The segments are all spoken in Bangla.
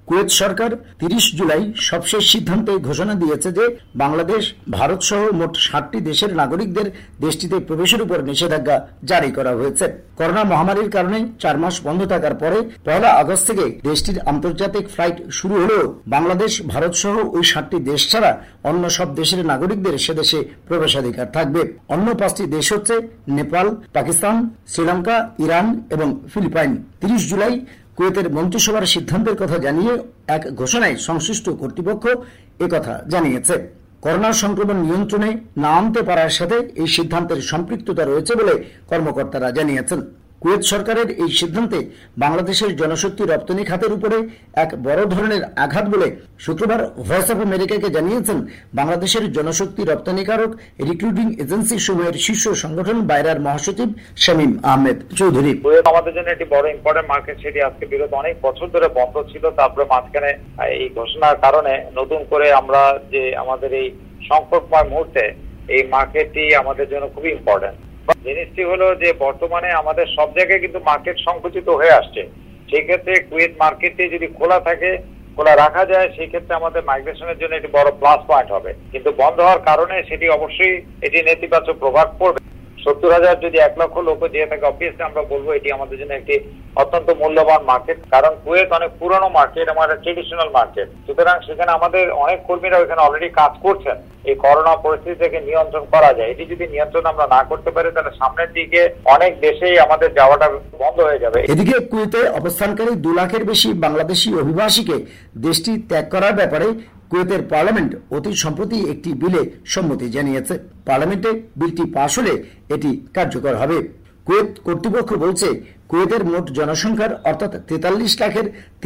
কুয়েত সরকার 30 জুলাই সবশেষ সিদ্ধান্তে ঘোষণা দিয়েছে যে বাংলাদেশ, ভারত সহ মোট 60টি দেশের নাগরিকদের দেশটিতে প্রবেশের উপর নিষেধাজ্ঞা জারি করা হয়েছে। করোনা মহামারীর কারণে 4 মাস বন্ধ থাকার পরে 1 আগস্ট থেকে দেশটির আন্তর্জাতিক ফ্লাইট শুরু হলেও বাংলাদেশ, ভারত সহ ওই 60টি দেশ ছাড়া অন্য সব দেশের নাগরিকদের সে দেশে প্রবেশাধিকার থাকবে। অন্য 5টি দেশ হচ্ছে নেপাল, পাকিস্তান, শ্রীলঙ্কা, ইরান এবং ফিলিপাইন। 30 জুলাই কুয়েতের মন্ত্রিসভার সিদ্ধান্তের কথা জানিয়ে এক ঘোষণায় সংশ্লিষ্ট কর্তৃপক্ষ একথা জানিয়েছে। করোনা সংক্রমণ নিয়ন্ত্রণে না আনতে পারার সাথে এই সিদ্ধান্তের সম্পৃক্ততা রয়েছে বলে কর্মকর্তারা জানিয়েছেন। কুয়েত সরকারের এই সিদ্ধান্তে বাংলাদেশের জনশক্তি রপ্তানি খাতের উপরে এক বড় ধরনের আঘাত বলে শুক্রবার ভয়েস অফ আমেরিকাকে জানিয়েছেন বাংলাদেশের জনশক্তি রপ্তানিকারক রিক্রুটিং এজেন্সি সমূহের শীর্ষ সংগঠন বাইরার মহাসচিব শামীম আহমেদ চৌধুরী। আমাদের জন্য একটি বড় ইম্পর্টেন্ট মার্কেট, সেটি আজকে বিগত অনেক বছর ধরে বন্ধ ছিল। তারপরে মাঝখানে এই ঘোষণার কারণে নতুন করে আমরা যে আমাদের এই সংকটময় মুহূর্তে এই মার্কেটটি আমাদের জন্য খুবই ইম্পর্টেন্ট। জিনিসটি হলো যে বর্তমানে আমাদের সব জায়গায় কিন্তু মার্কেট সংকুচিত হয়ে আসছে। সেই ক্ষেত্রে কুয়েত মার্কেটটি যদি খোলা থাকে, খোলা রাখা যায়, সেই ক্ষেত্রে আমাদের মাইগ্রেশনের জন্য একটি বড় প্লাস পয়েন্ট হবে। কিন্তু বন্ধ হওয়ার কারণে সেটি অবশ্যই এটি নেতিবাচক প্রভাব পড়বে। 70,000 যদি 1 লক্ষ লোক যেয়ে থাকে, অবভিয়াসলি আমরা বলবো এটি আমাদের জন্য একটি অত্যন্ত মূল্যবান মার্কেট। কারণ কুয়েত অনেক পুরনো মার্কেট, আমাদের ট্রেডিশনাল মার্কেট। সুতরাং সেখানে আমাদের অনেক কর্মীরা ওখানে অলরেডি কাজ করছেন। এই করোনা পরিস্থিতি থেকে নিয়ন্ত্রণ করা যায়। এটি যদি নিয়ন্ত্রণ আমরা না করতে পারি, তাহলে সামনের দিকে অনেক দেশেই আমাদের যাওয়াটা বন্ধ হয়ে যাবে। এদিকে কুয়েতে অবস্থানকারী 2 লাখের বেশি বাংলাদেশি অভিবাসীকে দেশটি ত্যাগ করার ব্যাপারে কুয়েতের পার্লামেন্ট অতি সম্প্রতি একটি বিলে সম্মতি জানিয়েছে। পার্লামেন্টে বিলটি পাশ হলে এটি কার্যকর হবে। কুয়েত কর্তৃপক্ষ বলছে, কুয়েতের মোট জনসংখ্যার অর্থাৎ 43 লাখের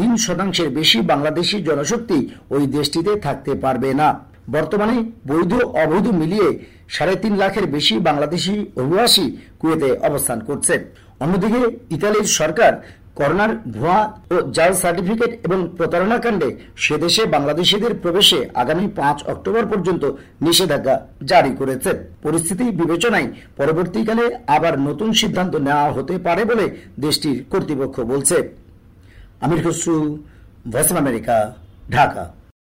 3% বেশি বাংলাদেশি জনশক্তি ওই দেশটিতে থাকতে পারবে না। বর্তমানে বৈধ অবৈধ মিলিয়ে 3.5 লাখের বেশি বাংলাদেশি অভিবাসী কুয়েতে অবস্থান করছে। অন্যদিকে ইতালির সরকার করোনার ভুয়া ও জাল সার্টিফিকেট এবং প্রতারণা কাণ্ডে সে দেশে বাংলাদেশিদের প্রবেশে আগামী 5 অক্টোবর পর্যন্ত নিষেধাজ্ঞা জারি করেছে। পরিস্থিতি বিবেচনায় পরবর্তীকালে আবার নতুন সিদ্ধান্ত নেওয়া হতে পারে বলে দেশটির কর্তৃপক্ষ বলছে। Amir Khasru, voice of America, Dhaka.